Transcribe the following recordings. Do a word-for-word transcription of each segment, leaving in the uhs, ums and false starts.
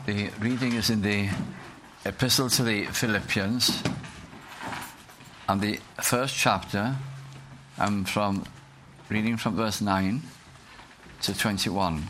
The reading is in the Epistle to the Philippians, and the first chapter. I'm from reading from verse nine to twenty-one.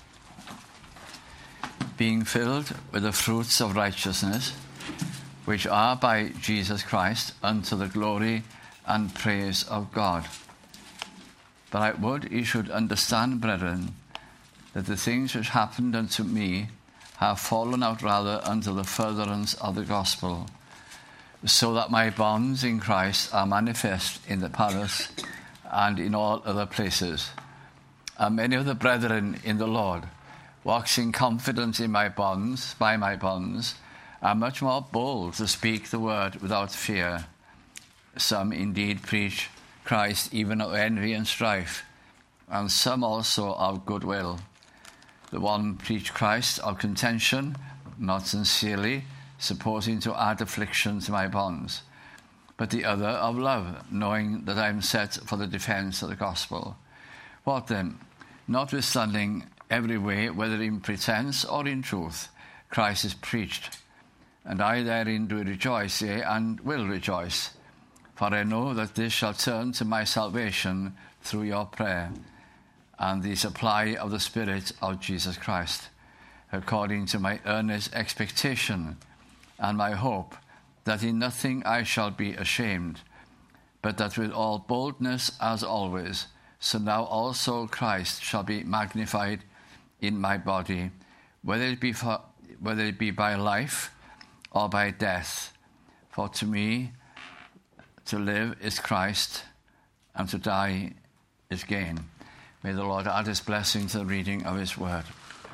Being filled with the fruits of righteousness, which are by Jesus Christ, unto the glory and praise of God. But I would ye should understand, brethren, that the things which happened unto me have fallen out rather unto the furtherance of the gospel, so that my bonds in Christ are manifest in the palace and in all other places. And many of the brethren in the Lord, waxing confident in my bonds, by my bonds, are much more bold to speak the word without fear. Some indeed preach Christ even of envy and strife, and some also of goodwill. The one preached Christ of contention, not sincerely, supposing to add affliction to my bonds, but the other of love, knowing that I am set for the defence of the gospel. What then? Notwithstanding every way, whether in pretence or in truth, Christ is preached, and I therein do rejoice, yea, and will rejoice. For I know that this shall turn to my salvation through your prayer, and the supply of the Spirit of Jesus Christ, according to my earnest expectation and my hope, that in nothing I shall be ashamed, but that with all boldness as always, so now also Christ shall be magnified in my body, whether it be for, whether it be by life or by death. For to me to live is Christ, and to die is gain. May the Lord add his blessing to the reading of his word.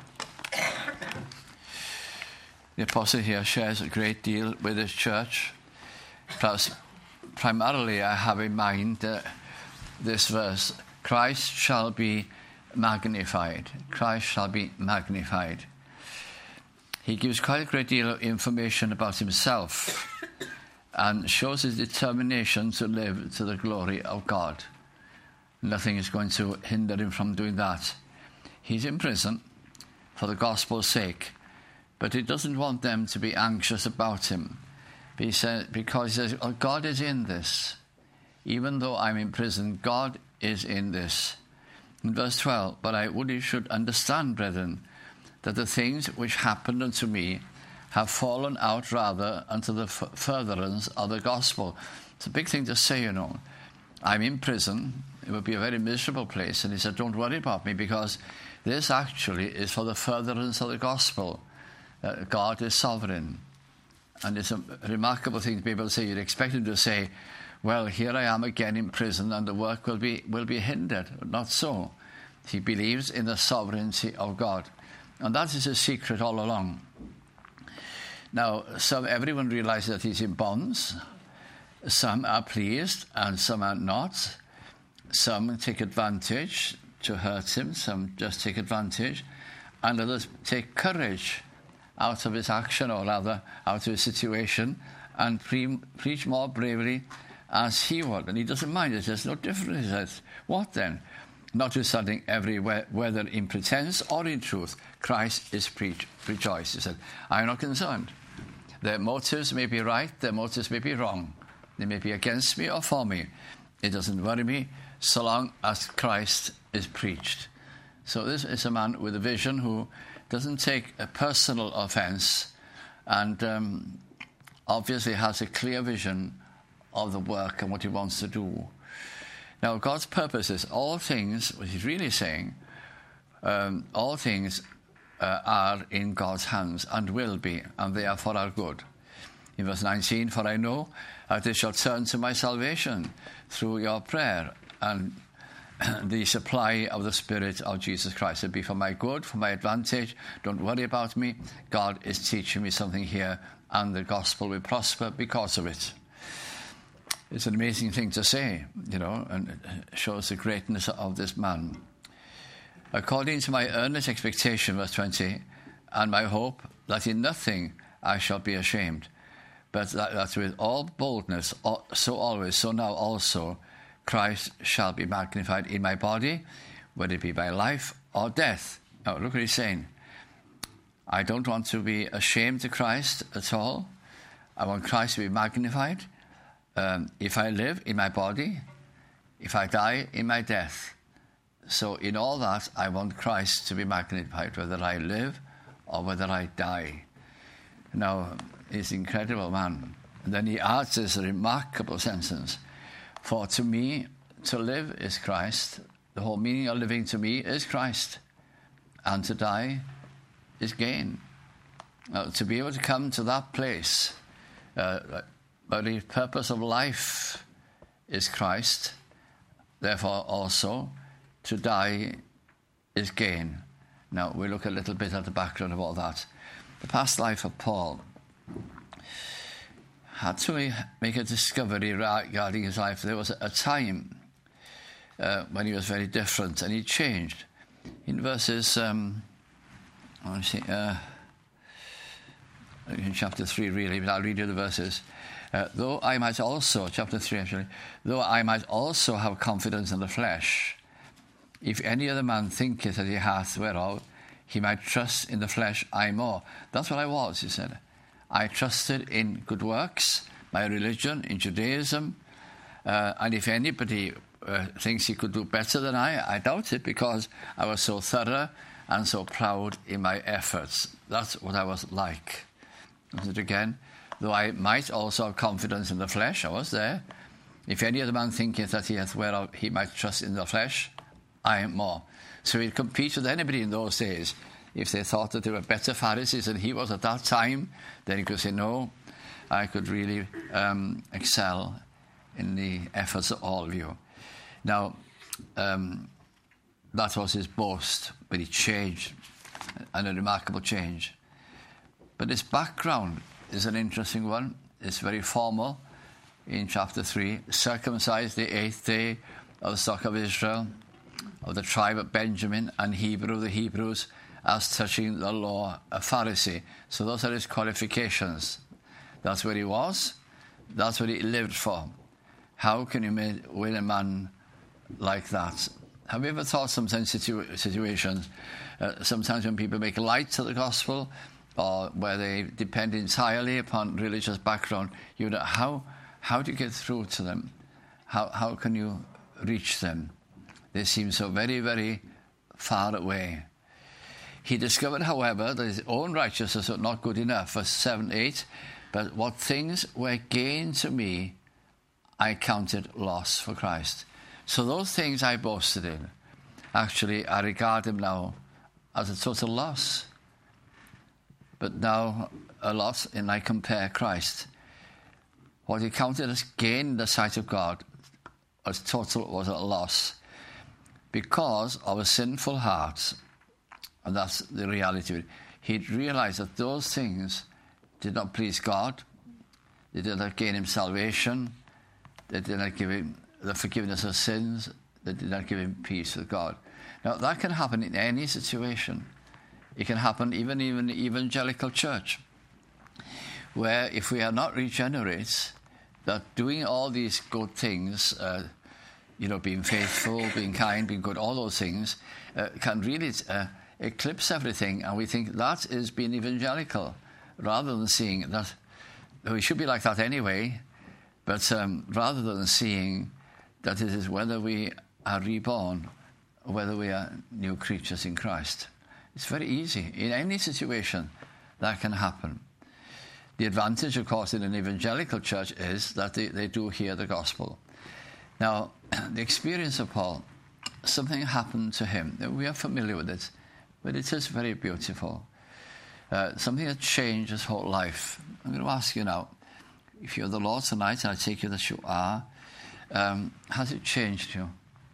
The apostle here shares a great deal with his church. Plus, primarily I have in mind uh, this verse, Christ shall be magnified. Christ shall be magnified. He gives quite a great deal of information about himself and shows his determination to live to the glory of God. Nothing is going to hinder him from doing that. He's in prison for the gospel's sake, but he doesn't want them to be anxious about him. He says, because he says, oh, God is in this. Even though I'm in prison, God is in this. In verse twelve, but I would you should understand, brethren, that the things which happened unto me have fallen out rather unto the f- furtherance of the gospel. It's a big thing to say, you know. I'm in prison. It would be a very miserable place. And he said, don't worry about me, because this actually is for the furtherance of the gospel. Uh, God is sovereign. And it's a remarkable thing to be able to say. You'd expect him to say, well, here I am again in prison, and the work will be will be hindered. But not so. He believes in the sovereignty of God. And that is his secret all along. Now, some everyone realizes that he's in bonds. Some are pleased and some are not. Some take advantage to hurt him. Some just take advantage. And others take courage out of his action, or rather out of his situation, and pre- preach more bravely as he would. And he doesn't mind it. There's no difference. He says, what then? Notwithstanding every, whether in pretense or in truth, Christ is preached. Rejoice. He said, I am not concerned. Their motives may be right. Their motives may be wrong. They may be against me or for me. It doesn't worry me so long as Christ is preached. So this is a man with a vision who doesn't take a personal offense, and um, obviously has a clear vision of the work and what he wants to do. Now, God's purpose is all things, what he's really saying, um, all things uh, are in God's hands and will be, and they are for our good. In verse nineteen, for I know that it shall turn to my salvation through your prayer and the supply of the Spirit of Jesus Christ. It'll be for my good, for my advantage. Don't worry about me. God is teaching me something here, and the gospel will prosper because of it. It's an amazing thing to say, you know, and it shows the greatness of this man. According to my earnest expectation, verse twenty, and my hope that in nothing I shall be ashamed, but that, that with all boldness, so always, so now also, Christ shall be magnified in my body, whether it be by life or death. Now, look what he's saying. I don't want to be ashamed of Christ at all. I want Christ to be magnified. Um, if I live, in my body. If I die, in my death. So in all that, I want Christ to be magnified, whether I live or whether I die. Now, he's an incredible man. And then he adds this remarkable sentence. For to me, to live is Christ. The whole meaning of living to me is Christ. And to die is gain. Now, to be able to come to that place, uh, but the purpose of life is Christ. Therefore, also, to die is gain. Now, we look a little bit at the background of all that. The past life of Paul had to make a discovery regarding his life. There was a time uh, when he was very different, and he changed. In verses, um, let me see, uh, in chapter three, really, but I'll read you the verses. Uh, though I might also, chapter three actually, though I might also have confidence in the flesh, if any other man thinketh that he hath whereof he might trust in the flesh, I more. That's what I was, he said. I trusted in good works, my religion, in Judaism, uh, and if anybody uh, thinks he could do better than I, I doubt it, because I was so thorough and so proud in my efforts. That's what I was like. And again, though I might also have confidence in the flesh, I was there. If any other man thinketh that he hath whereof he might trust in the flesh, I am more. So he'd compete with anybody in those days. If they thought that they were better Pharisees than he was at that time, then he could say, no, I could really um, excel in the efforts of all of you. Now, um, that was his boast, but he changed, and a remarkable change. But his background is an interesting one. It's very formal in chapter three. Circumcised the eighth day of the stock of Israel, of the tribe of Benjamin, and Hebrew of the Hebrews, as touching the law, a Pharisee. So those are his qualifications. That's where he was. That's what he lived for. How can you make, win a man like that? Have you ever thought sometimes situ- situations, uh, sometimes when people make light of the gospel, or where they depend entirely upon religious background, you know, how how do you get through to them? How how can you reach them? They seem so very, very far away. He discovered, however, that his own righteousness was not good enough. Verse seven, eight, but what things were gain to me, I counted loss for Christ. So those things I boasted in, actually, I regard them now as a total loss. But now a loss, and I compare Christ. What he counted as gain in the sight of God, as total, was a loss, because of a sinful heart. And that's the reality of it. He'd realized that those things did not please God. They did not gain him salvation. They did not give him the forgiveness of sins. They did not give him peace with God. Now, that can happen in any situation. It can happen even in the evangelical church, where if we are not regenerate, that doing all these good things, uh, you know, being faithful, being kind, being good, all those things, uh, can really uh, eclipse everything, and we think that is being evangelical, rather than seeing that we should be like that anyway, but um, rather than seeing that it is whether we are reborn or whether we are new creatures in Christ. It's very easy. In any situation, that can happen. The advantage, of course, in an evangelical church is that they, they do hear the gospel. Now, the experience of Paul, something happened to him. We are familiar with it, but it is very beautiful. Uh, something that changed his whole life. I'm going to ask you now, if you're the Lord tonight, and I take you that you are, um, has it changed you?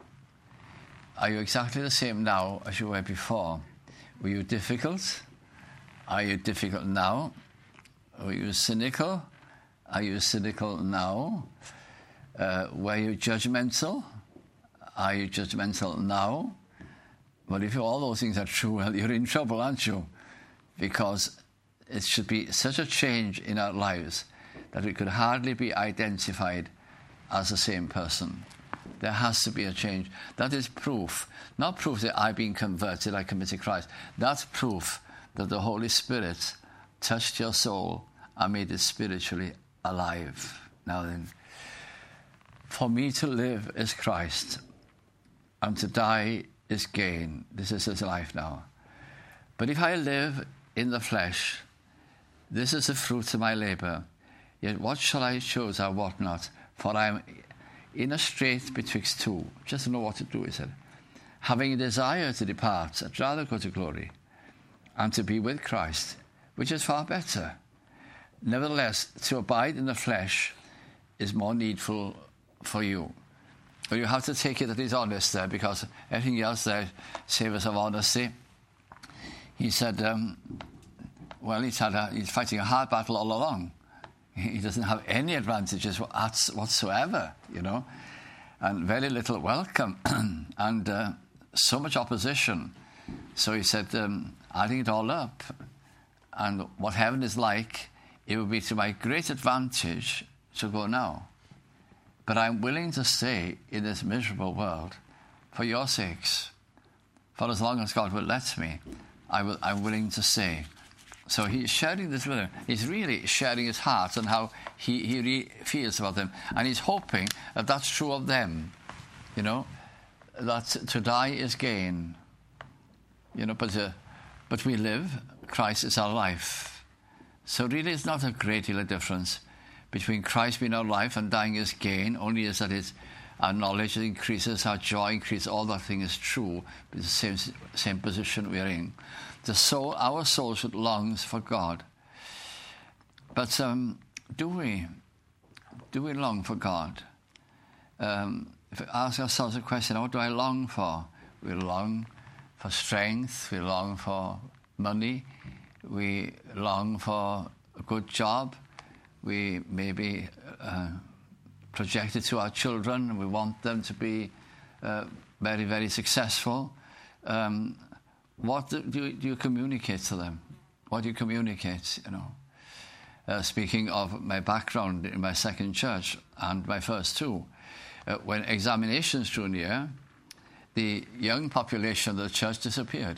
Are you exactly the same now as you were before? Were you difficult? Are you difficult now? Were you cynical? Are you cynical now? Uh, were you judgmental? Are you judgmental now? Well, if all those things are true, well, you're in trouble, aren't you? Because it should be such a change in our lives that it could hardly be identified as the same person. There has to be a change. That is proof. Not proof that I've been converted, I committed Christ. That's proof that the Holy Spirit touched your soul and made it spiritually alive. Now then, for me to live is Christ, and to die is gain. This is his life now. But if I live in the flesh, this is the fruit of my labour. Yet what shall I choose or what not? For I am in a strait betwixt two. Just to know what to do, he said. Having a desire to depart, I'd rather go to glory, and to be with Christ, which is far better. Nevertheless, to abide in the flesh is more needful for you. But you have to take it that he's honest there, because everything else there savours of honesty. He said, um, well, he's, had a, he's fighting a hard battle all along. He doesn't have any advantages whatsoever, you know, and very little welcome, and uh, so much opposition. So he said, um, adding it all up, and what heaven is like, it would be to my great advantage to go now. But I'm willing to stay in this miserable world for your sakes. For as long as God will let me, I will, I'm willing to stay. So he's sharing this with them. He's really sharing his heart and how he, he really feels about them. And he's hoping that that's true of them, you know, that to die is gain. You know, but, uh, but we live, Christ is our life. So really it's not a great deal of difference between Christ being our life and dying is gain, only is that it's our knowledge increases, our joy increases, all that thing is true, but it's the same, same position we're in. The soul, our soul should longs for God. But um, do we? Do we long for God? Um, if we ask ourselves a question, what do I long for? We long for strength, we long for money, we long for a good job, we maybe uh, project it to our children, we want them to be uh, very, very successful. Um, What do you, do you communicate to them? What do you communicate, you know? Uh, speaking of my background in my second church and my first two, uh, when examinations drew near, the young population of the church disappeared.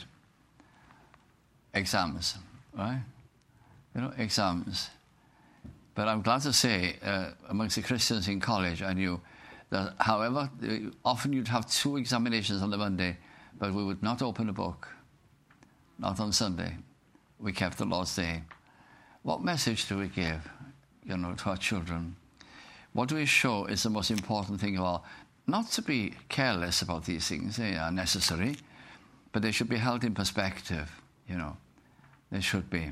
Exams, right? You know, exams. But I'm glad to say, uh, amongst the Christians in college, I knew that, however, often you'd have two examinations on the Monday, but we would not open a book. Not on Sunday. We kept the Lord's Day. What message do we give, you know, to our children? What do we show is the most important thing of all? Not to be careless about these things. They are necessary, but they should be held in perspective, you know. They should be.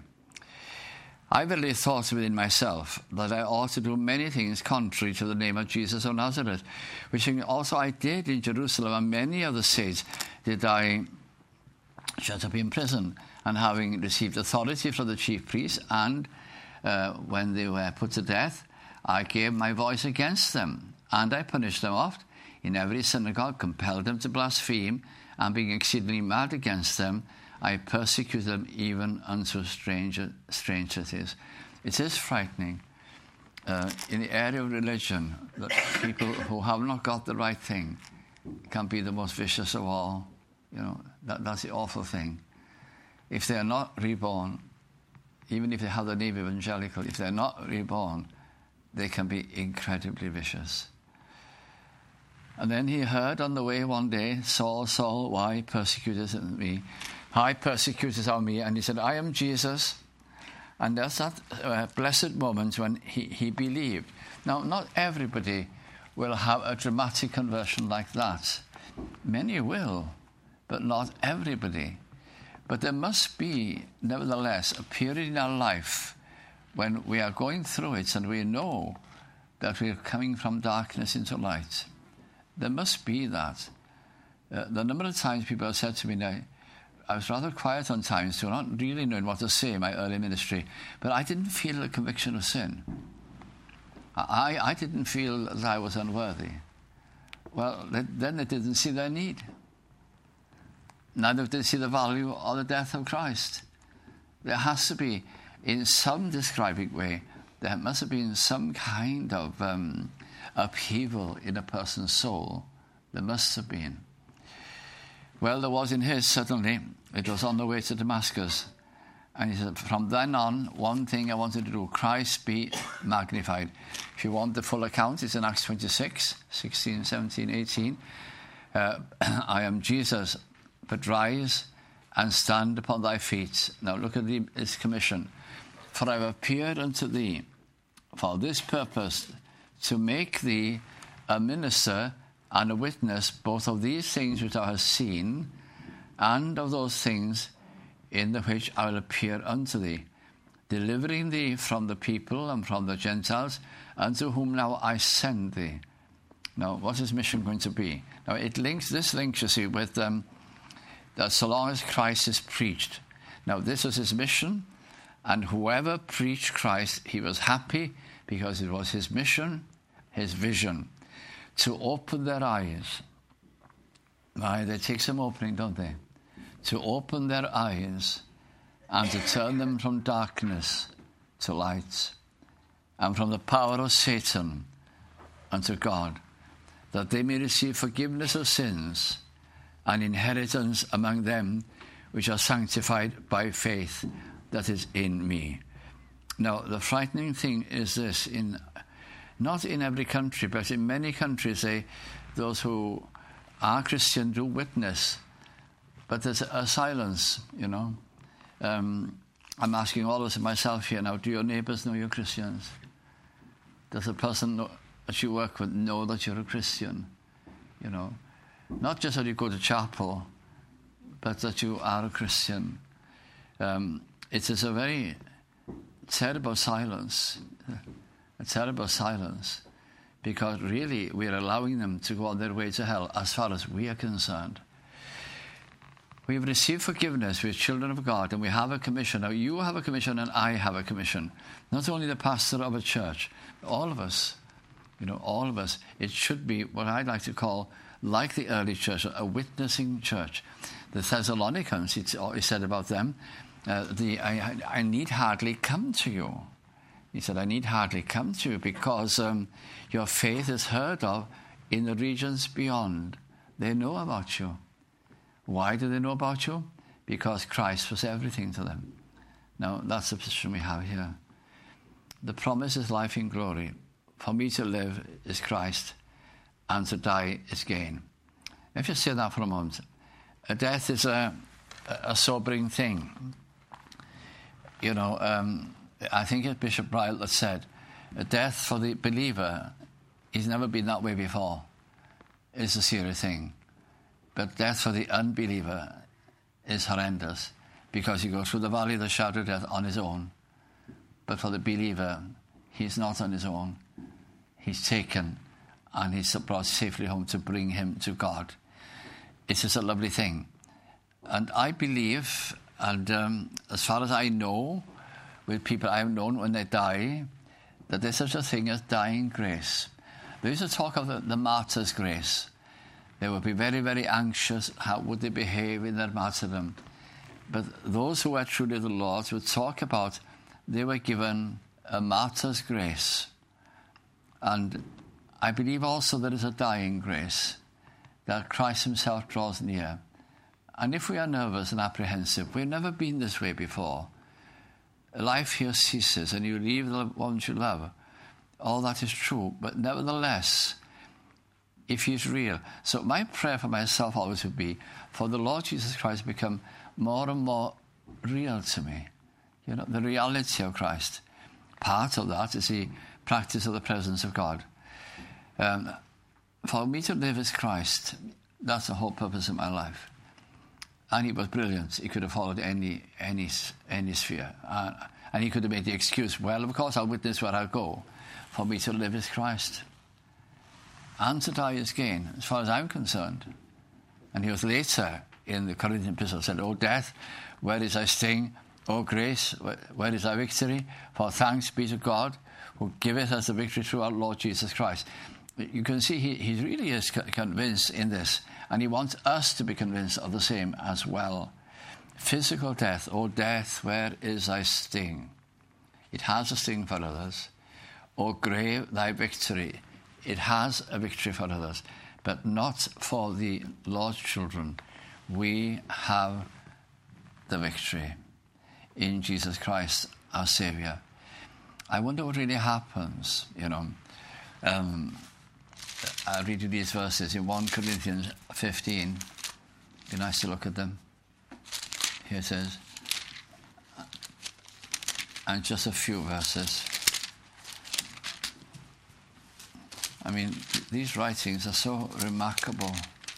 I really thought within myself that I ought to do many things contrary to the name of Jesus of Nazareth, which also I did in Jerusalem, and many other states did I shut up in prison, and having received authority from the chief priests, and uh, when they were put to death, I gave my voice against them, and I punished them oft in every synagogue, compelled them to blaspheme, and being exceedingly mad against them, I persecuted them even unto stranger, strange cities. It is frightening uh, in the area of religion that people who have not got the right thing can be the most vicious of all. You know, that, that's the awful thing. If they are not reborn, even if they have the name evangelical, if they're not reborn, they can be incredibly vicious. And then he heard on the way one day, Saul, Saul, why persecutest thou me? Why persecutest thou me? And he said, I am Jesus. And that's that uh, blessed moment when he, he believed. Now, not everybody will have a dramatic conversion like that. Many will, but not everybody. But there must be, nevertheless, a period in our life when we are going through it and we know that we are coming from darkness into light. There must be that. Uh, the number of times people have said to me now, I was rather quiet on times too, not really knowing what to say in my early ministry, but I didn't feel a conviction of sin. I, I didn't feel that I was unworthy. Well, then they didn't see their need. Neither did they see the value or the death of Christ. There has to be, in some describing way, there must have been some kind of um, upheaval in a person's soul. There must have been. Well, there was in his, certainly. It was on the way to Damascus. And he said, from then on, one thing I wanted to do, Christ be magnified. If you want the full account, it's in Acts twenty-six, sixteen, seventeen, eighteen. Uh, I am Jesus, but rise and stand upon thy feet. Now look at the, his commission. For I have appeared unto thee for this purpose, to make thee a minister and a witness both of these things which thou hast seen, and of those things in the which I will appear unto thee, delivering thee from the people and from the Gentiles, unto whom now I send thee. Now, what is mission going to be? Now, it links, this links, you see, with um, that so long as Christ is preached. Now, this was his mission, and whoever preached Christ, he was happy because it was his mission, his vision, to open their eyes. Why, they take some opening, don't they? To open their eyes and to turn them from darkness to light, and from the power of Satan unto God, that they may receive forgiveness of sins and inheritance among them which are sanctified by faith that is in me. Now, the frightening thing is this, in not in every country, but in many countries, they, those who are Christian do witness, but there's a silence, you know. Um, I'm asking all of us and myself here now, do your neighbours know you're Christians? Does the person know, that you work with know that you're a Christian? You know, not just that you go to chapel, but that you are a Christian. Um, it is a very terrible silence, a terrible silence, because really we're allowing them to go on their way to hell as far as we are concerned. We've received forgiveness, we're children of God, and we have a commission. Now, you have a commission and I have a commission. Not only the pastor of a church, all of us, you know, all of us. It should be what I'd like to call, like the early church, a witnessing church. The Thessalonians, it's, he said about them, uh, the, I, I need hardly come to you. He said, I need hardly come to you because um, your faith is heard of in the regions beyond. They know about you. Why do they know about you? Because Christ was everything to them. Now, that's the position we have here. The promise is life in glory. For me to live is Christ, and to die is gain. If you say that for a moment, death is a, a sobering thing. You know, um, I think it's Bishop Ryle that said, death for the believer, he's never been that way before, is a serious thing. But death for the unbeliever is horrendous, because he goes through the valley of the shadow of death on his own. But for the believer, he's not on his own. He's taken and he's brought safely home to bring him to God. It's just a lovely thing. And I believe, and um, as far as I know, with people I've known when they die, that there's such a thing as dying grace. There is a talk of the, the martyr's grace. They would be very, very anxious. How would they behave in their martyrdom? But those who were truly the Lord's would talk about they were given a martyr's grace. And I believe also there is a dying grace, that Christ himself draws near. And if we are nervous and apprehensive, we've never been this way before. Life here ceases and you leave the ones you love. All that is true, but nevertheless, if he's real. So my prayer for myself always would be for the Lord Jesus Christ to become more and more real to me. You know, the reality of Christ. Part of that is the practice of the presence of God. Um, for me to live as Christ, that's the whole purpose of my life. And he was brilliant. He could have followed any any any sphere. Uh, and he could have made the excuse, well, of course, I'll witness where I go. For me to live as Christ. And to die is gain, as far as I'm concerned. And he was later in the Corinthian epistle said, O death, where is thy sting? O grace, where is thy victory? For thanks be to God, who giveth us the victory through our Lord Jesus Christ. You can see he, he really is convinced in this, and he wants us to be convinced of the same as well. Physical death, O death, where is thy sting? It has a sting for others. O grave, thy victory. It has a victory for others, but not for the Lord's children. We have the victory. in Jesus Christ, our Saviour. I wonder what really happens, you know. Um, I'll read you these verses in First Corinthians fifteen. Be nice to look at them. Here it is. And just a few verses. I mean, these writings are so remarkable.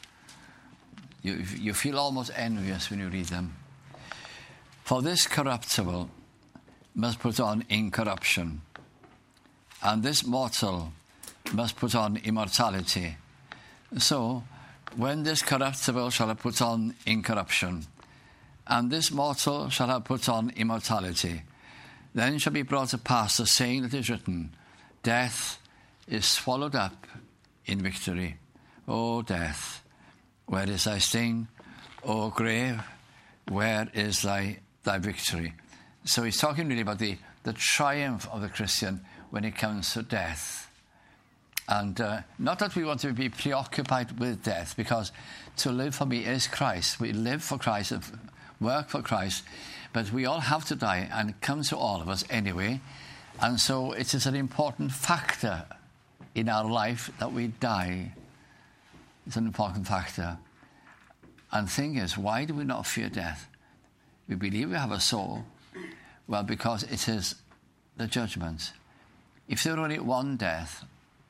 You, you feel almost envious when you read them. For this corruptible must put on incorruption, and this mortal must put on immortality. So, when this corruptible shall have put on incorruption, and this mortal shall have put on immortality, then shall be brought to pass the saying that is written, death is swallowed up in victory. O death, where is thy sting? O grave, where is thy, thy victory? So he's talking really about the, the triumph of the Christian when it comes to death. And uh, not that we want to be preoccupied with death, because to live for me is Christ. We live for Christ, work for Christ, but we all have to die, and it comes to all of us anyway. And so it is an important factor in our life that we die. It's an important factor. And the thing is, why do we not fear death? We believe we have a soul. Well, because it is the judgment. If there were only one death,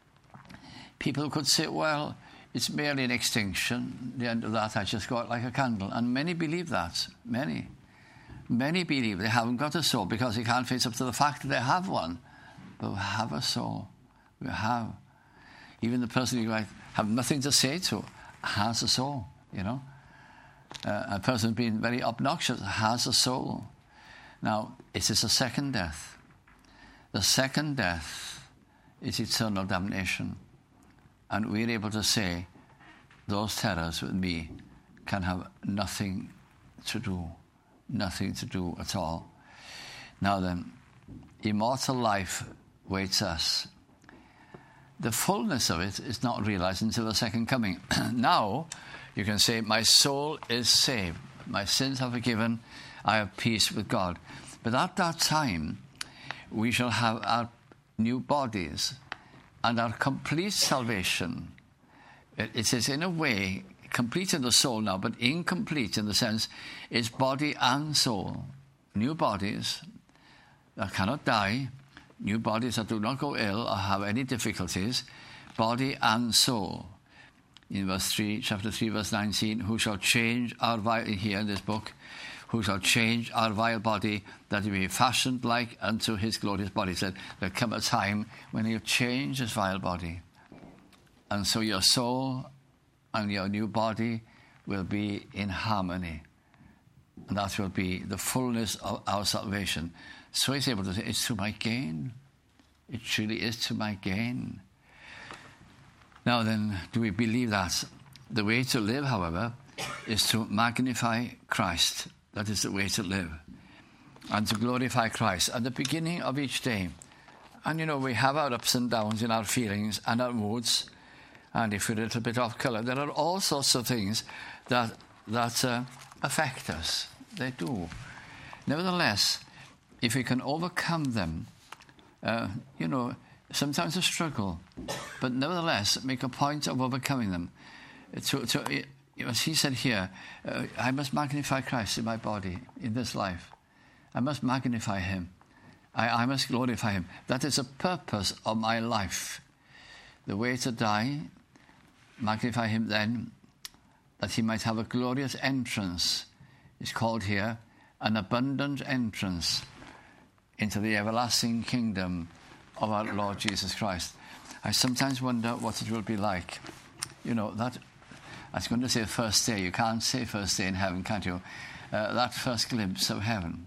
people could say, well, it's merely an extinction. The end of that, I just go out like a candle. And many believe that. Many. Many believe they haven't got a soul because they can't face up to the fact that they have one. But we have a soul. We have. Even the person you might have nothing to say to has a soul, you know. Uh, a person being very obnoxious has a soul. Now, it is a second death. The second death is eternal damnation. And we're able to say, those terrors with me can have nothing to do. Nothing to do at all. Now then, immortal life waits us. The fullness of it is not realized until the second coming. Now, you can say, my soul is saved. My sins are forgiven. I have peace with God. But at that time, we shall have our new bodies and our complete salvation. It, it is in a way complete in the soul now, but incomplete in the sense it's body and soul. New bodies that cannot die, new bodies that do not go ill or have any difficulties, body and soul. In verse three, chapter three, verse nineteen, who shall change our vile, here in this book, who shall change our vile body, that it be fashioned like unto his glorious body. He said, there'll come a time when he'll change his vile body. And so your soul and your new body will be in harmony. And that will be the fullness of our salvation. So he's able to say, it's to my gain. It truly is to my gain. Now then, do we believe that? The way to live, however, is to magnify Christ. That is the way to live. And to glorify Christ at the beginning of each day. And you know, we have our ups and downs in our feelings and our moods. And if we're a little bit off colour, there are all sorts of things that, that uh, affect us. They do. Nevertheless, if we can overcome them, uh, you know, sometimes a struggle, but nevertheless make a point of overcoming them. To, to, as he said here, uh, I must magnify Christ in my body, in this life. I must magnify him. I, I must glorify him. That is the purpose of my life. The way to die, magnify him then, that he might have a glorious entrance, is called here, an abundant entrance into the everlasting kingdom of our Lord Jesus Christ. I sometimes wonder what it will be like. You know, that, I was going to say first day. You can't say first day in heaven, can't you? Uh, that first glimpse of heaven.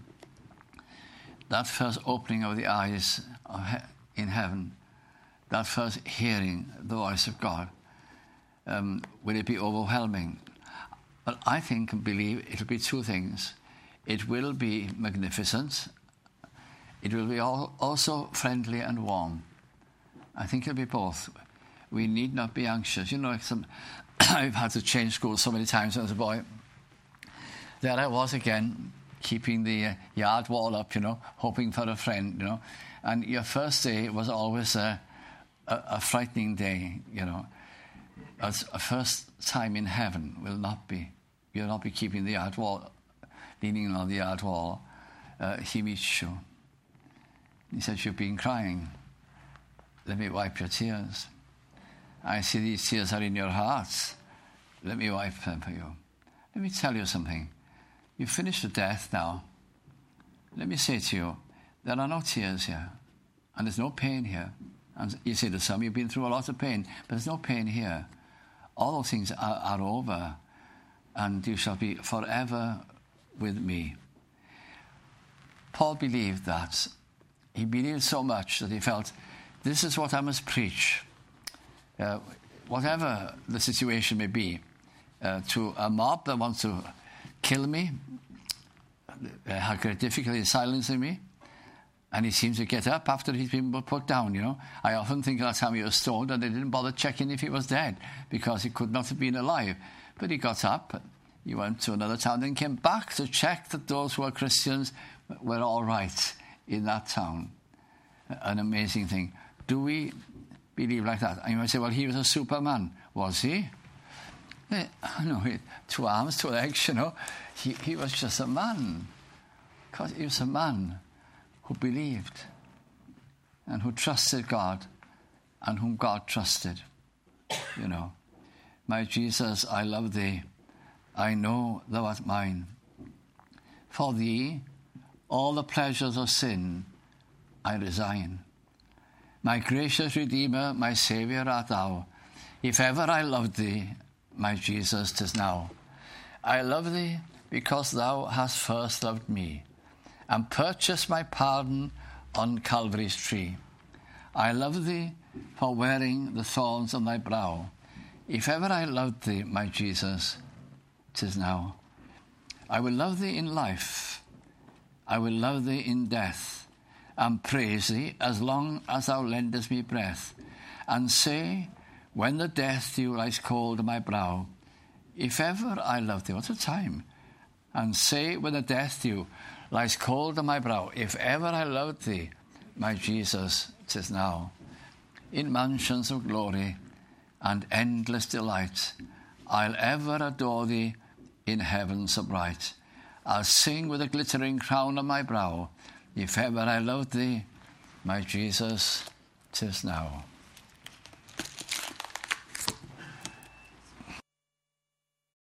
That first opening of the eyes of he- in heaven. That first hearing the voice of God. Um, will it be overwhelming? But I think and believe it'll be two things. It will be magnificent. It will be all, also friendly and warm. I think it'll be both. We need not be anxious. You know, some, I've had to change schools so many times when I was a boy. There I was again, keeping the uh, yard wall up, you know, hoping for a friend, you know. And your first day was always a, a, a frightening day, you know. As a first time in heaven will not be. You'll not be keeping the yard wall, leaning on the yard wall. Uh, he meets you. He says, you've been crying. Let me wipe your tears. I see these tears are in your hearts. Let me wipe them for you. Let me tell you something. You've finished with death now. Let me say to you, there are no tears here. And there's no pain here. And you say to some, you've been through a lot of pain, but there's no pain here. All those things are, are over. And you shall be forever with me. Paul believed that. He believed so much that he felt, this is what I must preach. Uh, whatever the situation may be, uh, to a mob that wants to kill me, uh, had great difficulty in silencing me, and he seems to get up after he's been put down, you know. I often think last time he was stoned and they didn't bother checking if he was dead because he could not have been alive. But he got up, he went to another town and came back to check that those who were Christians were all right in that town. An amazing thing. Do we believe like that? And you might say, well, he was a superman. Was he? Eh, no, he, two arms, two legs, you know. He, he was just a man. Because he was a man who believed and who trusted God and whom God trusted, you know. My Jesus, I love thee. I know thou art mine. For thee, all the pleasures of sin I resign. My gracious Redeemer, my Saviour art thou. If ever I loved thee, my Jesus, 'tis now. I love thee because thou hast first loved me and purchased my pardon on Calvary's tree. I love thee for wearing the thorns on thy brow. If ever I loved thee, my Jesus, 'tis now. I will love thee in life. I will love thee in death, and praise thee as long as thou lendest me breath, and say, when the death dew lies cold on my brow, if ever I love thee, what a time, and say, when the death dew lies cold on my brow, if ever I loved thee, my Jesus, 'tis now. In mansions of glory and endless delight, I'll ever adore thee in heaven so bright. I'll sing with a glittering crown on my brow, if ever I loved thee, my Jesus, 'tis now.